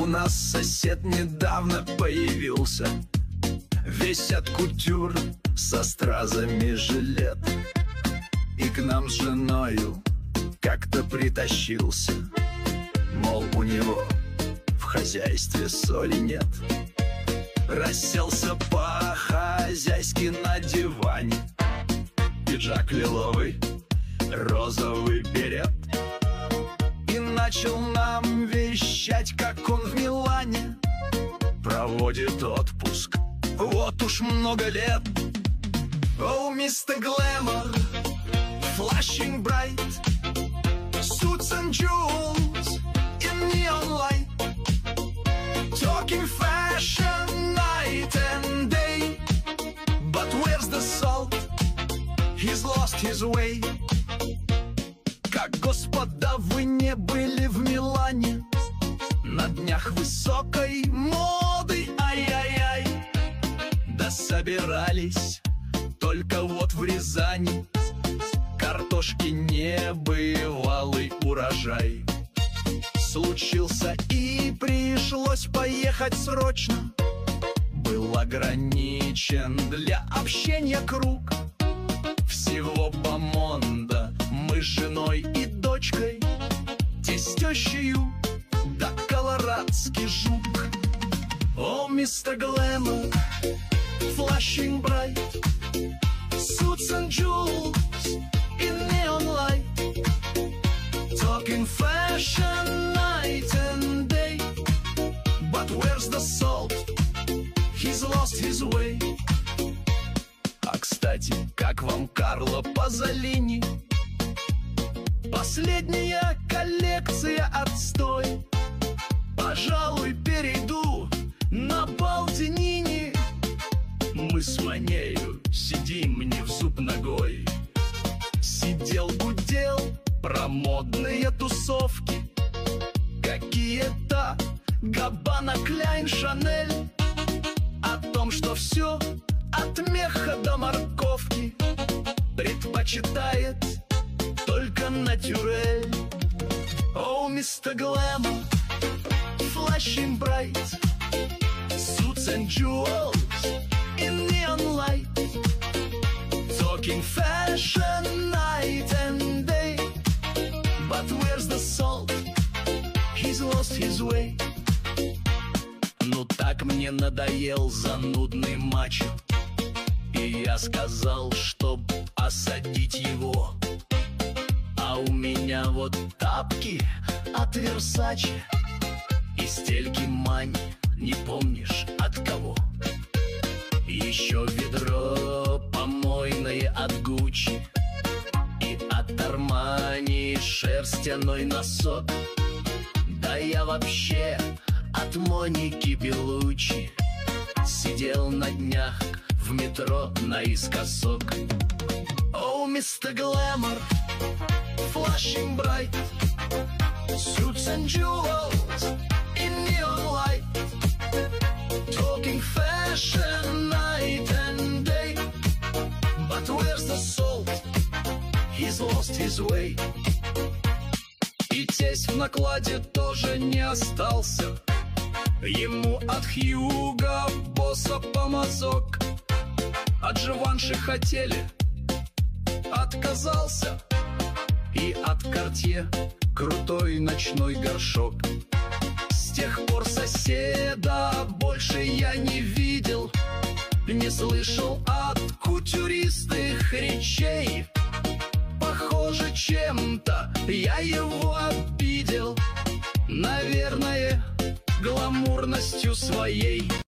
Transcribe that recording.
У нас сосед недавно появился, весь от кутюр, со стразами жилет. И к нам с женою как-то притащился, мол, у него в хозяйстве соли нет. Расселся по-хозяйски на диване, пиджак лиловый, розовый берет. И начал нам вещать, как он в Милане проводит отпуск вот уж много лет. Oh, Mr. Glamour, flashing bright, suits and jewels in neon light, talking fashion night and day. But where's the salt? He's lost his way. Как, господа, вы не были в Милане на днях высокой моды, ай-яй-яй. Да собирались только вот в Рязани, картошки небывалый урожай. Случился и пришлось поехать срочно, был ограничен для общения круг. Всего бомонда мы с женой и дочкой, тестещею, да колорадский жук. О, Mr. Glamour, flashing bright, suits and jewels in neon light, talking fashion night and day. But where's the salt? He's lost his way. А, кстати, как вам Карло Пазолини? Последняя коллекция отстой. Пожалуй, перейду на Балдинини. Мы с Манею сидим не в зуб ногой. Сидел-гудел про модные тусовки, какие-то Габбана, Кляйн, Шанель. О том, что все от меха до морковки предпочитает только натюрель. Oh, Mr. Glamour, flashing bright, suits and jewels in neon light, talking fashion night and day. But where's the salt? He's lost his way. Ну так мне надоел занудный мачо, и я сказал, чтоб осадить его. А у меня вот тапки от Версаче и стельки Мани, не помнишь от кого. Еще ведро помойное от Гуччи и от Армани шерстяной носок. Да я вообще от Моники Белуччи сидел на днях в метро наискосок. Oh, Mr. Glamour, flashing bright, suits and jewels in neon light, talking fashion night and day. But where's the salt? He's lost his way. И тесть в накладе тоже не остался, ему от Хьюго Босса помазок. От Живанши хотели, отказался. И от Картье крутой ночной горшок. С тех пор соседа больше я не видел, не слышал от кутюристых речей. Похоже, чем-то я его обидел, наверное, гламурностью своей.